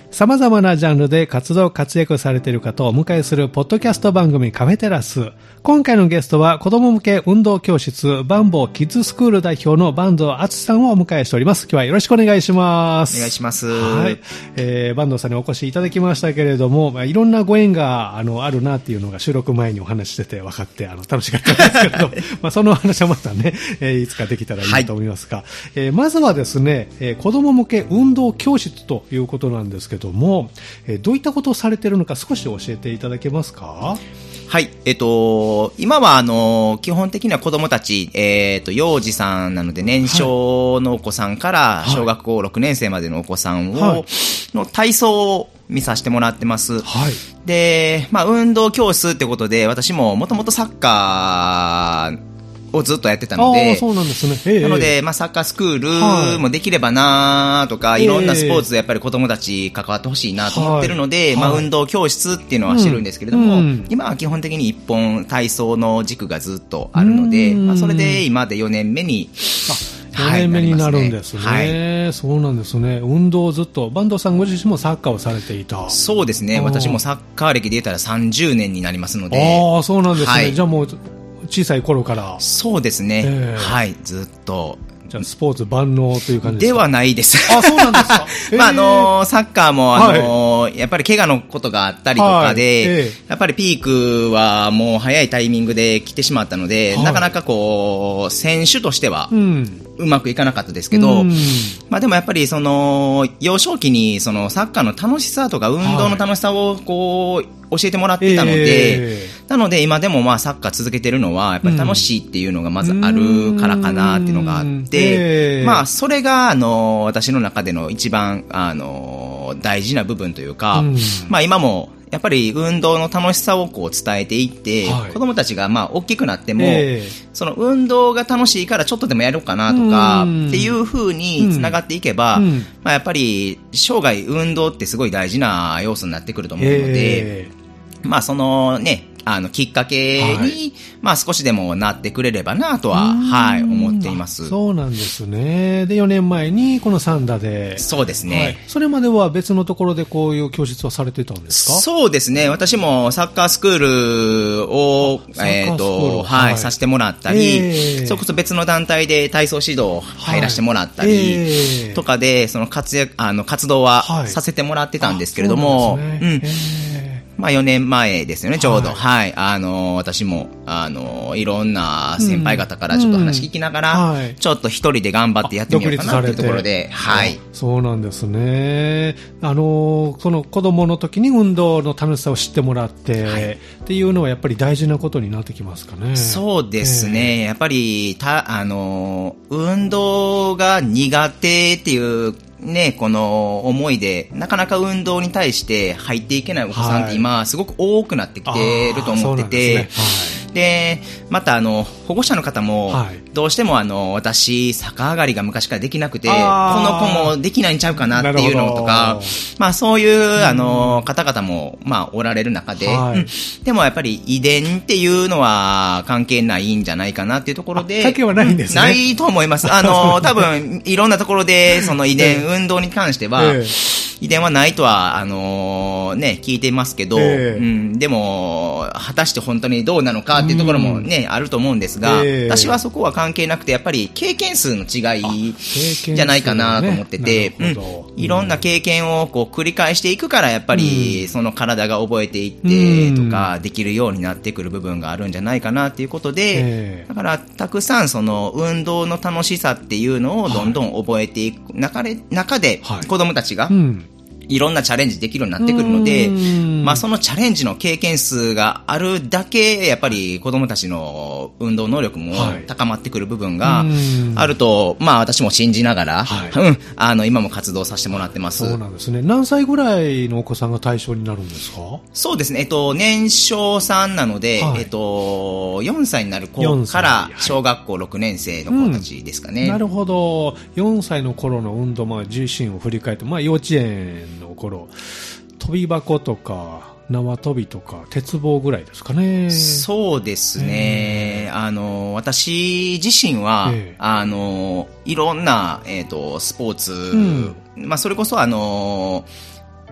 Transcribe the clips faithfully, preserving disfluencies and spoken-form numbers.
様々なジャンルで活動活躍されている方をお迎えするポッドキャスト番組カフェテラス。今回のゲストは子供向け運動教室バンボーキッズスクール代表の坂東敦さんをお迎えしております。今日はよろしくお願いします。 お願いします。 はい。えー、坂東さんにお越しいただきましたけれども、まあ、いろんなご縁があのあるなっていうのが収録前にお話ししてて分かってあの楽しかったんですけれども、まあその話はまたね、えー、いつかできたらいいなと思いますが、はい、えー、まずはですね、えー、子供向け運動教室ということなんですけども、えー、どういったことをされているのか少し教えていただけますか？ はい、えっと、今はあの、基本的には子供たち、えっと、幼児さんなので年少のお子さんから小学校ろくねん生までのお子さんを、はい、の体操を見させてもらってます。はい。で、まあ、運動教室ってことで、私ももともとサッカー、をずっとやってたので、 そうなんですね。えー、 なので、まあ、サッカースクールもできればなとか、はい、いろんなスポーツでやっぱり子供たち関わってほしいなと思ってるので、はい、まあ、運動教室っていうのはしてるんですけれども、うん、今は基本的に一本体操の軸がずっとあるので、まあ、それで今でよねんめに、 よねんめになるんですね。はい、そうなんですね。運動をずっと、坂東さんご自身もサッカーをされていた。 そうですね。私もサッカー歴で言ったらさんじゅうねんになりますので。 ああ、そうなんですね。はい、じゃあもう、小さい頃から。 そうですね。えー、はい、ずっと。 じゃあスポーツ万能という感じですか？ ではないです。 あ、そうなんですか。えー、 まあ、あのー、サッカーも、あのーはい、やっぱり怪我のことがあったりとかで、はいえー、やっぱりピークはもう早いタイミングで来てしまったので、はい、なかなかこう、選手としては、うんうまくいかなかったですけど、うん、まあでもやっぱりその幼少期にそのサッカーの楽しさとか運動の楽しさをこう教えてもらっていたので、えー、なので今でもまあサッカー続けてるのはやっぱり楽しいっていうのがまずあるからかなっていうのがあって、えー、まあそれがあの私の中での一番あの大事な部分というか、うん、まあ今もやっぱり運動の楽しさをこう伝えていって、はい、子供たちがまあ大きくなっても、えー、その運動が楽しいからちょっとでもやろうかなとかっていう風につながっていけば、うんうん、まあ、やっぱり生涯運動ってすごい大事な要素になってくると思うので、えー、まあそのねあのきっかけに、はい、まあ少しでもなってくれればなとは、はい、思っています。 そうなんですね。で、よねんまえにこのサンダで。 そうですね、はい。 それまでは別のところでこういう教室をされてたんですか？ そうですね。私もサッカースクールを、えっと、はい、はい、させてもらったり、えー、それこそ別の団体で体操指導入らせてもらったり、はいえー、とかで、その活躍、あの、活動はさせてもらってたんですけれども、はい、うん。まあよねんまえですよね、ちょうど。はい。はい、あのー、私も、あのー、いろんな先輩方からちょっと話聞きながら、うんはい、ちょっと一人で頑張ってやってみようかなっていうところで、はい。 そうなんですね。あのー、その子供の時に運動の楽しさを知ってもらって、はい、っていうのはやっぱり大事なことになってきますかね。 そうですね。えー、やっぱり、た、あのー、運動が苦手っていう、ね、この思いでなかなか運動に対して入っていけないお子さんって今すごく多くなってきてると思ってて、でまたあの保護者の方もどうしてもあの私逆上がりが昔からできなくてこの子もできないんちゃうかなっていうのとか、まあそういうあの方々もまあおられる中で、はい、うん、でもやっぱり遺伝っていうのは関係ないんじゃないかなっていうところで、 関係はないんですね。 ないと思います。あの多分いろんなところでその遺伝運動に関しては、えー、遺伝はないとはあのー、ね聞いていますけど、えー、うん、でも果たして本当にどうなのかっていうところもね、うん、あると思うんですが、えー、私はそこは関係なくてやっぱり経験数の違いじゃないかなと思ってて、ね、うん、いろんな経験をこう繰り返していくからやっぱりその体が覚えていってとかできるようになってくる部分があるんじゃないかなっていうことで、えー、だからたくさんその運動の楽しさっていうのをどんどん覚えていく中で、中で子供たちが、はい、うん、いろんなチャレンジできるようになってくるので、まあそのチャレンジの経験数があるだけやっぱり子供たちの運動能力も高まってくる部分があると、まあ私も信じながら、はい、うん、あの今も活動させてもらってます。 そうなんですね。何歳ぐらいのお子さんが対象になるんですか？ そうですね。えっと年少さんなので、はい、えっとよんさいになる子から小学校ろくねん生の子たちですかね。 うん、なるほど。よんさいの頃の運動、まあ自身を振り返って、まあ幼稚園の頃、飛び箱とか縄跳びとか鉄棒ぐらいですかね。 そうですね、えー、あの私自身は、えー、あのいろんな、えーと、スポーツ、うん、まあ、それこそあの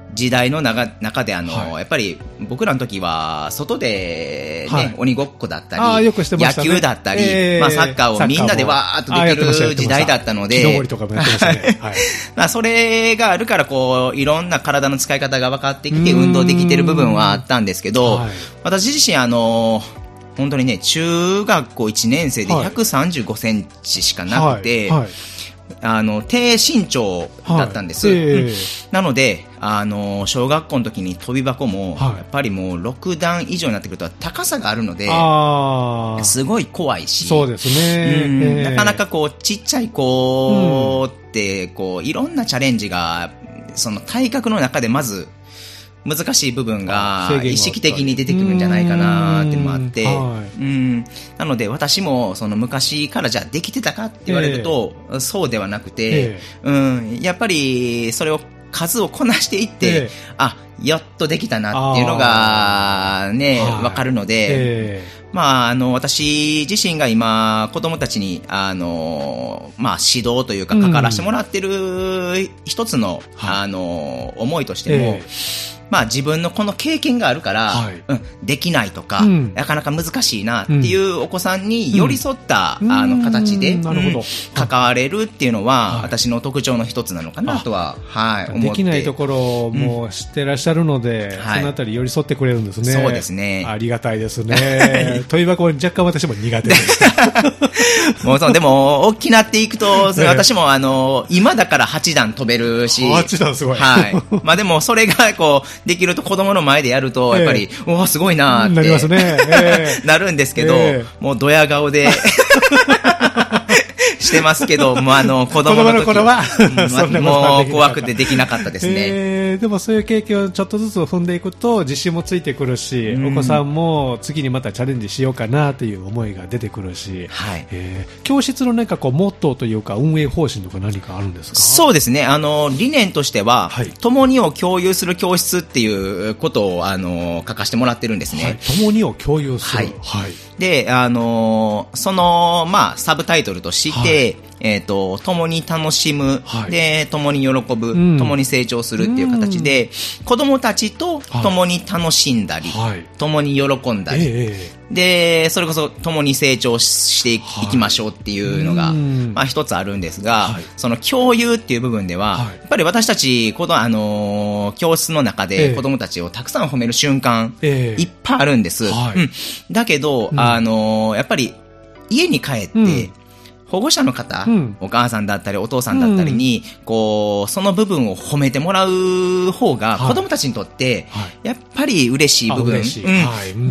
時代の中中であの、 はい、 やっぱり僕らの時は外でね、はい、鬼ごっこだったり、 あ、よくしてましたね、 野球だったり、えーまあ、サッカーをみんなでわーっとできる時代だったので、 木登りとかもやってましたね。はい、 まあそれがあるからこういろんな体の使い方が分かってきて運動できてる部分はあったんですけど、はい、私自身あの本当にね中学校いちねん生でひゃくさんじゅうごセンチしかなくて、はいはい、あの低身長だったんです、はいえーうん、なのであの小学校の時に跳び箱も、はい、やっぱりもうろくだん以上になってくると高さがあるのですごい怖いし、 そうですね、 うんえー、なかなかこうちっちゃい子ってこういろんなチャレンジがその体格の中でまず難しい部分が意識的に出てくるんじゃないかなっていうのもあって、はい、うんなので私もその昔からじゃあできてたかって言われると、えー、そうではなくて、えーうん、やっぱりそれを数をこなしていって、えー、あやっとできたなっていうのがねわかるので、えーまあ、あの私自身が今子供たちにあの、まあ、指導というか関わらせてもらってる一つの、うん、あの思いとしても、えーまあ自分のこの経験があるから、はいうん、できないとか、うん、なかなか難しいなっていうお子さんに寄り添った、うん、あの形で、うん、なるほど関われるっていうのは、はい、私の特徴の一つなのかなとは、はい、思って。できないところも知ってらっしゃるので、うん、そのあたり寄り添ってくれるんですね。 そうですね。 ありがたいですね。問い箱は若干私も苦手です。 もうそうでも大きなっていくと、それ私もあの今だからはちだん飛べるし、 はちだんすごい。 はい。まあでもそれがこうできると子供の前でやるとやっぱり、えー、おーすごいなーってなりますね、えー、なるんですけど、えー、もうドヤ顔でしてますけど、もうあの子供の時子供の頃は、 うん、もう怖くてできなかったですね、 えー、でもそういう経験をちょっとずつ踏んでいくと自信もついてくるし、うん、お子さんも次にまたチャレンジしようかなという思いが出てくるし、はいえー、教室のなんかこうモットーというか運営方針とか何かあるんですか？ そうですね、あの理念としては、はい、共にを共有する教室っていうことをあの書かせてもらってるんですね、はい、 共にを共有する、はいはい、であのその、まあ、サブタイトルとして、はいえーと、共に楽しむ、はい、で共に喜ぶ、うん、共に成長するっていう形で、うん、子供たちと共に楽しんだり、はい、共に喜んだり、えー、でそれこそ共に成長していきましょうっていうのが、はいまあ、一つあるんですが、はい、その共有っていう部分では、はい、やっぱり私たちこの、あのー、教室の中で子供たちをたくさん褒める瞬間、えー、いっぱいあるんです、はいうん、だけど、うんあのー、やっぱり家に帰って、うん保護者の方、うん、お母さんだったりお父さんだったりに、うん、こうその部分を褒めてもらう方が子供たちにとってやっぱり嬉しい部分、はいうんはいうん、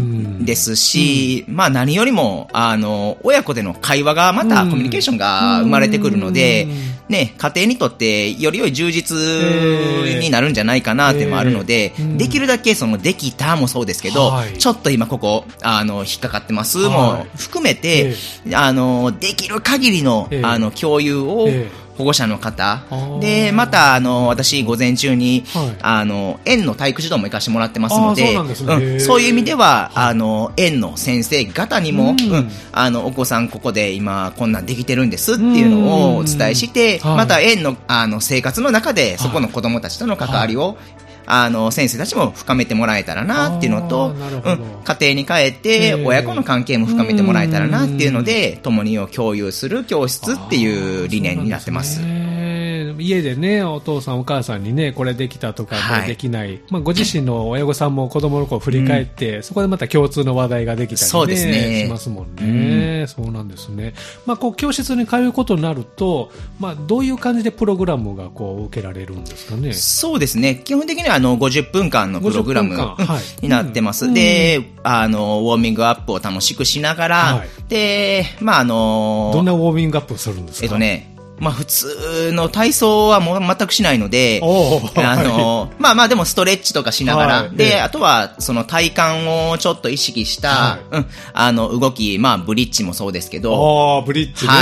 ですし、うん、まあ何よりもあの親子での会話がまたコミュニケーションが生まれてくるので、うんね、家庭にとってより良い充実になるんじゃないかなっていうのもあるので、えーうん、できるだけそのできたもそうですけど、はい、ちょっと今ここあの引っかかってますも含めて、はいえー、あのできる限りの、えー、あの共有を、えー保護者の方でまたあの私午前中に、はい、あの園の体育指導も行かせてもらってますの で, そう, です、ねうん、そういう意味では、はい、あの園の先生方にも、うんうん、あのお子さんここで今こんなんできてるんですっていうのをお伝えして、はい、また園 の, あの生活の中でそこの子どもたちとの関わりを、はいあの先生たちも深めてもらえたらなっていうのと、うん、家庭に帰って親子の関係も深めてもらえたらなっていうので共にを共有する教室っていう理念になってます。 家でねお父さんお母さんにねこれできたとかこれできない、はいまあ、ご自身の親御さんも子供の子を振り返って、うん、そこでまた共通の話題ができたり、ね、 そうですね、 しますもんね、うん、そうなんですね、まあ、こう教室に通うことになると、まあ、どういう感じでプログラムがこう受けられるんですかね。 そうですね基本的にはあのごじゅっぷんかんのプログラム、はい、になってます、うん、であのウォーミングアップを楽しくしながら、はい、でまああのどんなウォーミングアップをするんですか。 えっとねまあ普通の体操はもう全くしないので、あの、まあまあでもストレッチとかしながら、はい、で、あとはその体幹をちょっと意識した、はい、うん、あの動き、まあブリッジもそうですけど、 ああ、ブリッジね。 はい。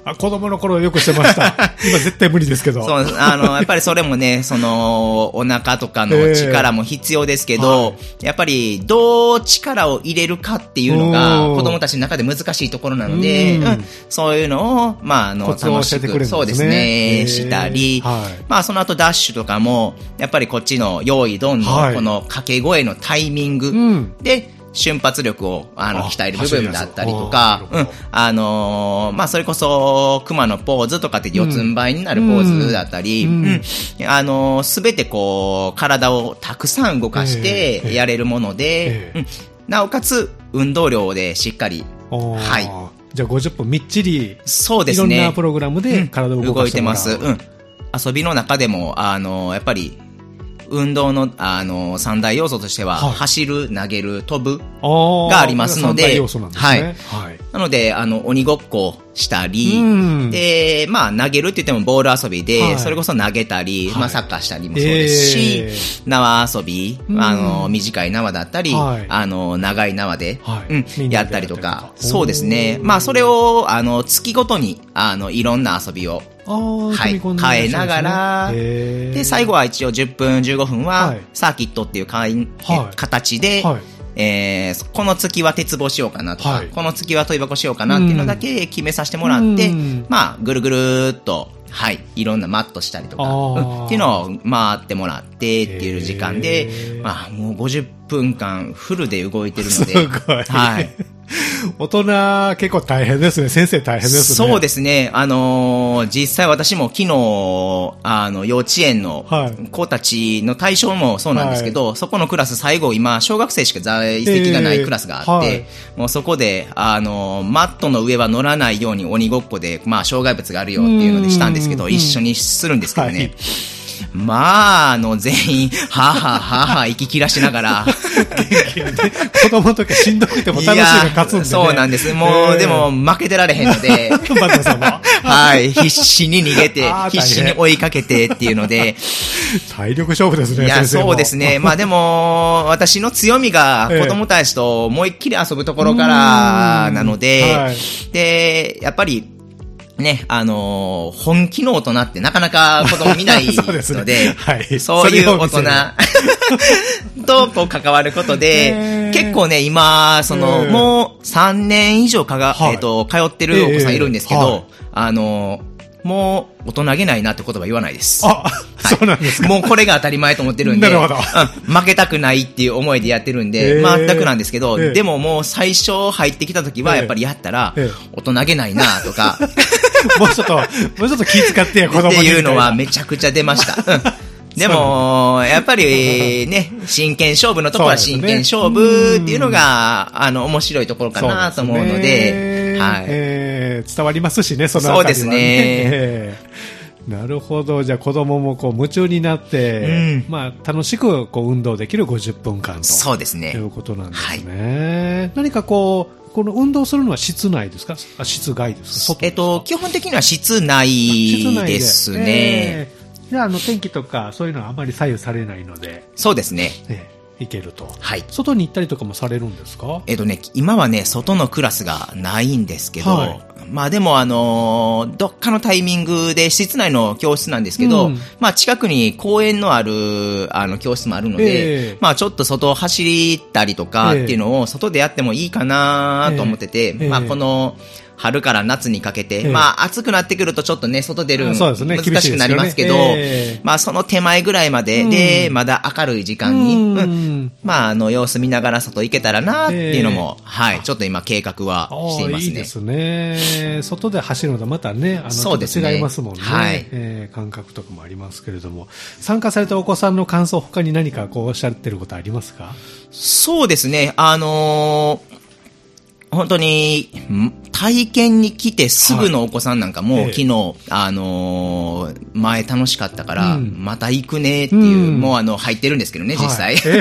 あ、子供の頃よくしてました。今絶対無理ですけど。 そう、あの、やっぱりそれもね、その、お腹とかの力も必要ですけど、えーはい、やっぱり、どう力を入れるかっていうのが、子供たちの中で難しいところなので、うんうん、そういうのを、まあ、あの、楽しく、そうですね、えー、したり、はい、まあ、その後ダッシュとかも、やっぱりこっちの用意どんの、この掛け声のタイミングで、はい、瞬発力を、あの、鍛える部分だったりとか、うん、あのー、まあ、それこそ、熊のポーズとかって四つん這いになるポーズだったり、うん、うん、あのー、すべてこう、体をたくさん動かしてやれるもので、えーえーうん、なおかつ、運動量でしっかり、はい。 じゃあごじゅっぷんみっちり、 そうですね。 いろんなプログラムで体を動かしてもらう、 うん、動いてます。うん。遊びの中でも、あのー、やっぱり、運動の、あの、三大要素としては、はい、走る、投げる、飛ぶがありますので、 三大要素なんですね。はい。はい、 なので、あの、鬼ごっこしたり、で、まあ、投げるって言ってもボール遊びで、はい、それこそ投げたり、はい、まあ、サッカーしたりもそうですし、えー、縄遊び、あの、短い縄だったり、はい、あの、長い縄で、はい、うん、やったりとか、そうですね。まあ、それを、あの、月ごとに、あの、いろんな遊びを、はい、変えながら、で、最後は一応じゅっぷん、じゅうごふんは、サーキットっていうか、はい、形で、はい、えー、この月は鉄棒しようかなとか、はい、この月は跳び箱しようかなっていうのだけ決めさせてもらって、まあ、ぐるぐるーっと、はい、いろんなマットしたりとか、うん、っていうのを回ってもらってっていう時間で、まあ、もうごじゅっぷんかんフルで動いてるので、 すごい。はい。大人結構大変ですね。先生大変ですね。 そうですね。あのー、実際私も昨日、あの、幼稚園の子たちの対象もそうなんですけど、はい、そこのクラス最後今、小学生しか在籍がないクラスがあって、えーはい、もうそこで、あのー、マットの上は乗らないように鬼ごっこで、まあ、障害物があるよっていうのでしたんですけど、一緒にするんですけどね。はい、まあ、あの、全員、はぁはぁはぁはぁ息切らしながら。 元気やね。子供の時はしんどくても楽しいが勝つんでね。 そうなんです。もう、えー、でも、負けてられへんので。 バト様。 はい。必死に逃げて、必死に追いかけてっていうので。 体力勝負ですね、 いや、そうですね。まあでも、私の強みが子供たちと思いっきり遊ぶところからなので、はい、で、やっぱり、ね、あのー、本気の大人ってなかなか子供見ないので、そうで、ね、はい、そういう大人とこう関わることで、結構ね、今、その、もうさんねん以上かが、はい、えっと、通ってるお子さんいるんですけど、はい、あのー、もう大人げないなって言葉言わないです。 あ、はい、そうなんですか。 もうこれが当たり前と思ってるんで、 なるほど。 うん、負けたくないっていう思いでやってるんで、全くなんですけど、でももう最初入ってきた時はやっぱりやったら、大人げないなとか、 もうちょっと、もうちょっと気遣ってや、子供に。 っていうのはめちゃくちゃ出ました。うんでも、やっぱりね、真剣勝負のところは真剣勝負っていうのが、あの、面白いところかなと思うので、はい。 えー、伝わりますしね、そのあたりはね。そうですね。えー、なるほど。じゃあ子供もこう夢中になって、うん、まあ楽しくこう運動できるごじゅっぷんかんと。 そうですね。 いうことなんですね。はい、何かこう、この運動するのは室内ですか？あ、室外ですか？ えっと、基本的には室内ですね。えーじゃあ、あの、天気とか、そういうのはあまり左右されないので。 そうですね。 ええ、行けると。 はい。 外に行ったりとかもされるんですか？ えっとね、今はね、外のクラスがないんですけど、はい、まあでもあのー、どっかのタイミングで室内の教室なんですけど、うん、まあ近くに公園のある、あの、教室もあるので、えー、まあちょっと外を走ったりとかっていうのを外でやってもいいかなと思ってて、えーえー、まあこの、春から夏にかけて、えー、まあ暑くなってくるとちょっとね、外出るの難しくなりますけど、ねえー、まあその手前ぐらいまでで、まだ明るい時間に、うんうん、まああの様子見ながら外行けたらなっていうのも、えー、はい、ちょっと今計画はしていますね。 いいですね。外で走るのとまたね、あの、そうですね、違いますもんね。はい、えー。感覚とかもありますけれども、参加されたお子さんの感想、他に何かこうおっしゃってることありますか？ そうですね、あのー、本当に、体験に来てすぐのお子さんなんかも、はい、昨日、あのー、前楽しかったから、うん、また行くねっていう、うん、もうあの、入ってるんですけどね、実際。はい、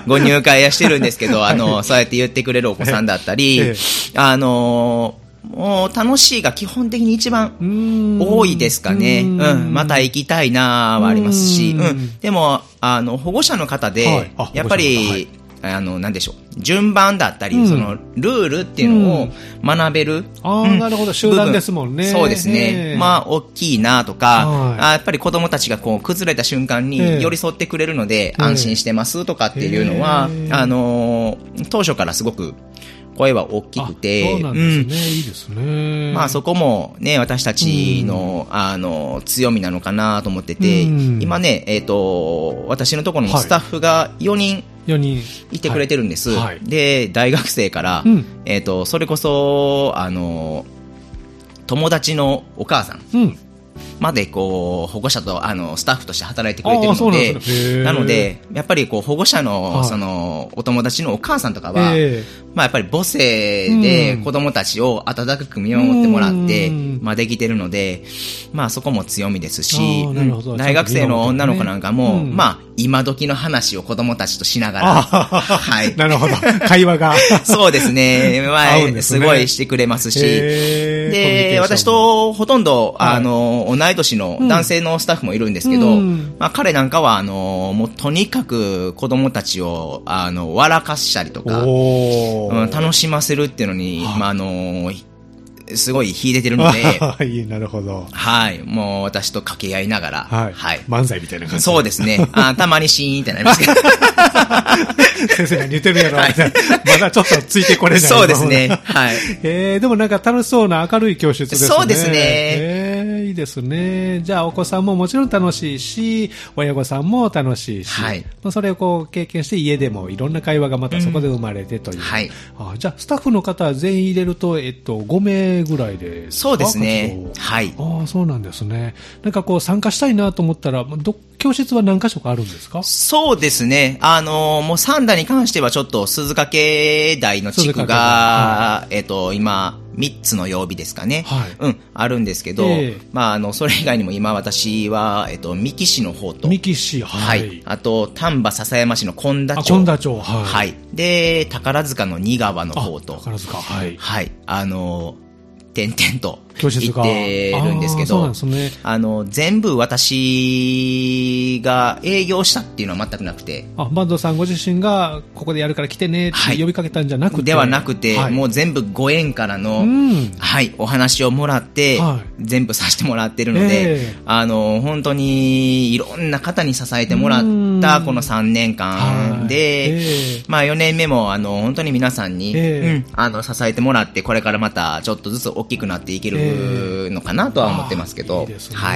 ご入会はしてるんですけど、あの、そうやって言ってくれるお子さんだったり、あのー、もう楽しいが基本的に一番多いですかね。うんうん、また行きたいなはありますし、うん、でも、あの、保護者の方で、はい、やっぱり、 あの、なんでしょう。順番だったり、うん、その、ルールっていうのを学べる。うん、 ああ、なるほど。集団ですもんね。 そうですね。まあ、大きいなとか、あ、やっぱり子供たちがこう、崩れた瞬間に寄り添ってくれるので、安心してますとかっていうのは、あのー、当初からすごく、声は大きくて。 そうなんですね。うん、いいですね。 まあそこもね、私たちの、うん、あの、強みなのかなと思ってて、うん、今ね、えっと、私のところのスタッフがよにん、よにんいてくれてるんです。はいはい、で、大学生から、うん、えっと、それこそ、あの、友達のお母さん。うんまでこう保護者とあのスタッフとして働いてくれてるので、なのでやっぱりこう保護者のそのお友達のお母さんとかは、まあやっぱり母性で子供たちを温かく見守ってもらってまあできてるので、まあそこも強みですし、大学生の女の子なんかもまあ今時の話を子供たちとしながら、 はい、なるほど会話がそうですね、まあすごいしてくれますし、で私とほとんどあの同い年の男性のスタッフもいるんですけど、うん、まあ彼なんかは、あの、もうとにかく子供たちを、あの、笑かしたりとか、うん、楽しませるっていうのに、まあ、あの、すごい秀でてるので。 なるほど。 はい。もう私と掛け合いながら。 はい。はい、漫才みたいな感じ。 そうですね。あたまにシーンってなりますけど。 先生が似てるやろ、はい、まだちょっとついてこれない。 そうですね。はい。 えー、でもなんか楽しそうな明るい教室ですね。 そうですね。 えー、いいですね。じゃあお子さんももちろん楽しいし、親御さんも楽しいし、はい。まあ、それをこう経験して家でもいろんな会話がまたそこで生まれてという。うん、はい。あ、じゃあスタッフの方全員入れると、えっと、ごめいぐらいでそうですね。はい。 ああ、そうなんですね。なんかこう参加したいなと思ったら、ど教室は何箇所かあるんですか？ そうですね。あのー、もう三田に関してはちょっと鈴掛台の地区が、はい、えっと、今、みっつの曜日ですかね。はい。うん、あるんですけど、えー、まあ、あの、それ以外にも今私は、えっと、三木市の方と。 三木市、はい。はい。 あと、丹波篠山市の本田町。 本田町、はい。 はい。で、宝塚の仁川の方と。 宝塚、はい。 はい。あのー、点々と行ってるんですけど、あ、そうなんですね、あの全部私が営業したっていうのは全くなくて、 あ、坂東さんご自身がここでやるから来てねって呼びかけたんじゃなくて、はい、 ではなくて、はい、もう全部ご縁からの、うん、はい、お話をもらって、はい、全部させてもらってるので、えー、あの本当にいろんな方に支えてもらったこのさんねんかんで、えー、まあよねんめもあの本当に皆さんに、えーうん、あの支えてもらってこれからまたちょっとずつ大きくなっていけるのかなとは思ってますけど、 いいですね。はい、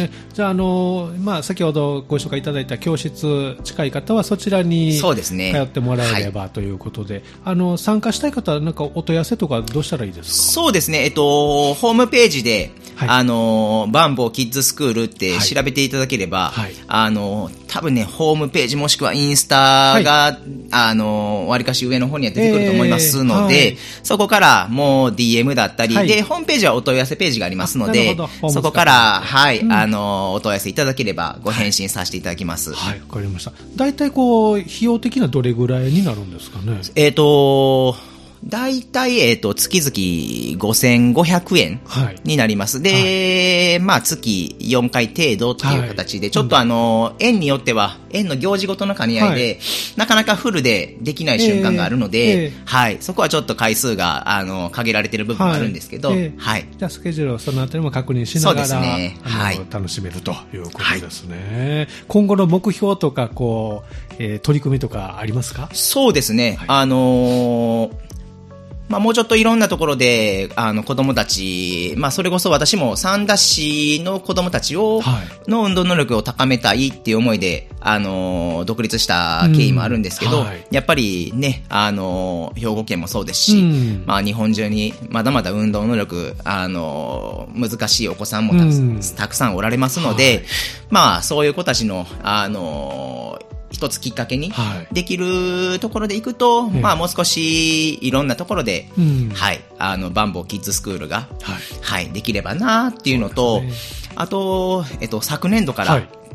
じゃあ、あのまあ、先ほどご紹介いただいた教室近い方はそちらに通ってもらえれば、ね、ということで、はい、あの参加したい方はなんかお問い合わせとかどうしたらいいですか？ そうですね、えっと、ホームページで、はい、あのバンボーキッズスクールって調べていただければ、はい、あの多分ねホームページもしくはインスタが、はい、あのわりかし上の方には出てくると思いますので、えーはい、そこからもう ディーエム だったり、はい、でホームページはお問い合わせページがありますので、そこからはい、うん、あのお問い合わせいただければご返信させていただきます。 はい、わかりました。だいたいこう費用的などれぐらいになるんですかね？ えっと大体、えっと、月々ごせんごひゃくえんになります。はい、で、はい、まあ、月よんかい程度っていう形で、はい、ちょっとあの、園によっては、園の行事ごとの兼ね合いで、はい、なかなかフルでできない瞬間があるので、えーえー、はい、そこはちょっと回数が、あの、限られてる部分があるんですけど、はい。えーはい、 じゃあ、スケジュールをそのあたりも確認しながら、 そうですね。はい。 楽しめるということですね。はい、今後の目標とか、こう、えー、取り組みとかありますか？ そうですね。はい、あのー、まあ、もうちょっといろんなところで、あの、子供たち、まあ、それこそ私も三田市の子供たちを、はい、の運動能力を高めたいっていう思いで、あの、独立した経緯もあるんですけど、うんはい、やっぱりね、あの、兵庫県もそうですし、うん、まあ、日本中にまだまだ運動能力、あの、難しいお子さんもたく,、うん、たくさんおられますので、はい、まあ、そういう子たちの、あの、一つきっかけにできるところでいくと、はい、まあもう少しいろんなところで、うん、はい、あのバンボーキッズスクールが、はい、はい、できればなっていうのと、ね、あと、えっと、昨年度から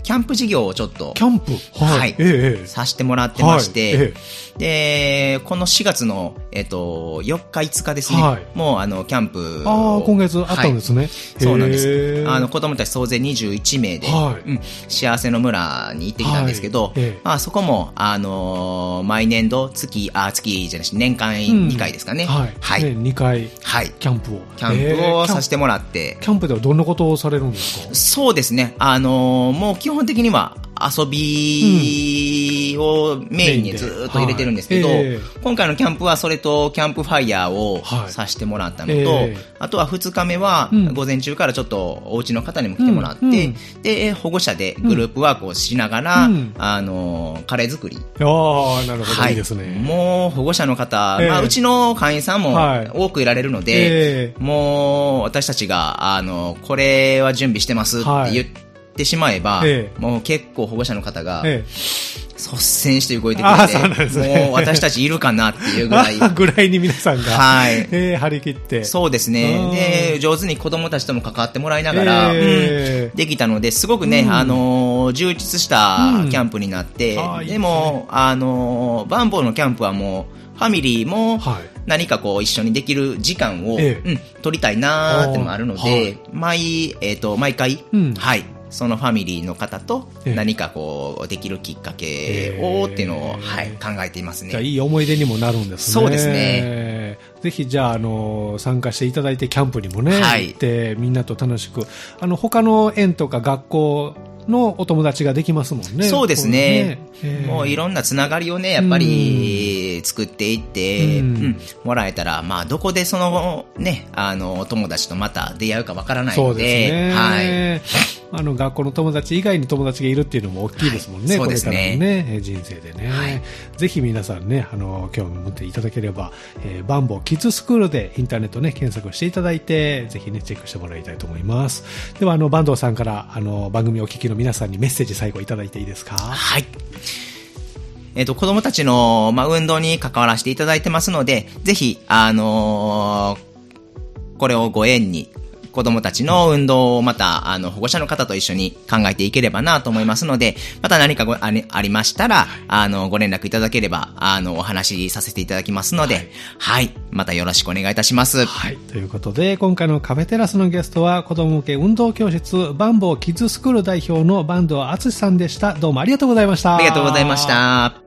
キャンプ事業をちょっと。 キャンプはい。はい、 ええ、 させてもらってまして、はい、 ええ、で、このしがつの、えっと、よっか、いつかですね。はい、もう、あの、キャンプを。ああ、今月あったんですね。はい、 そうなんです。あの、子供たち総勢にじゅういちめいで、はい、うん、幸せの村に行ってきたんですけど、はい、ええ、まあ、そこも、あのー、毎年度、月、あ、月じゃなし、年間にかいですかね。 うん、はい。はい。ね、にかい。はい。キャンプを。 キャンプをさせてもらって。 キャンプではどんなことをされるんですか？ そうですね。あのー、もう基本的には、遊びをメインにずっと入れてるんですけど、うん、はい、えー、今回のキャンプはそれとキャンプファイヤーをさせてもらったのと、はい、えー、あとはふつかめは午前中からちょっとお家の方にも来てもらって、うんうん、で、保護者でグループワークをしながら、うん、あの、カレー作り。 ああ、なるほど、はい、いいですね。 もう保護者の方、えー、まあ、うちの会員さんも多くいられるので、はい、えー、もう私たちが、あの、これは準備してますって言って、はいってしまえば、ええ、もう結構保護者の方が、ええ、率先して動いてくれて、ね、もう私たちいるかなっていうぐらい。 ぐらいに皆さんが、はい、えー、張り切って。 そうですね。で、上手に子供たちとも関わってもらいながら、えーうん、できたので、すごくね、うん、あのー、充実したキャンプになって、うん、でも、あのー、バンボーのキャンプはもう、ファミリーも、何かこう一緒にできる時間を、ええ、うん、取りたいなーってのもあるので、はい、毎、えっと、毎回、うん、はい。そのファミリーの方と何かこうできるきっかけをっていうのを、はい、考えていますね。 じゃあいい思い出にもなるんですね。 そうですね。 ぜひじゃあ、あの参加していただいてキャンプにもね、はい、行ってみんなと楽しく、あの他の園とか学校のお友達ができますもんね。 そうですね。えー、もういろんなつながりをね、やっぱり作っていって、うんうん、もらえたら、まあどこでそのね、あの、友達とまた出会うかわからないので、そうですね。はい。 あの学校の友達以外に友達がいるっていうのも大きいですもんね。はい、そうですね。これからのね、人生でね。はい、ぜひ皆さんね、あの、興味持っていただければ、えー、バンボーキッズスクールでインターネットね、検索していただいて、ぜひね、チェックしてもらいたいと思います。では、あの、坂東さんから、あの、番組をお聞きの皆さんにメッセージ最後いただいていいですか？ はい。えっと、子供たちの、まあ、運動に関わらせていただいてますので、ぜひ、あのー、これをご縁に、子供たちの運動をまた、あの、保護者の方と一緒に考えていければなと思いますので、また何かご あ, ありましたら、あの、ご連絡いただければ、あの、お話しさせていただきますので、はい、はい、またよろしくお願いいたします。 はい、ということで、今回のカフェテラスのゲストは、子供向け運動教室、バンボーキッズスクール代表の坂東敦さんでした。どうもありがとうございました。 ありがとうございました。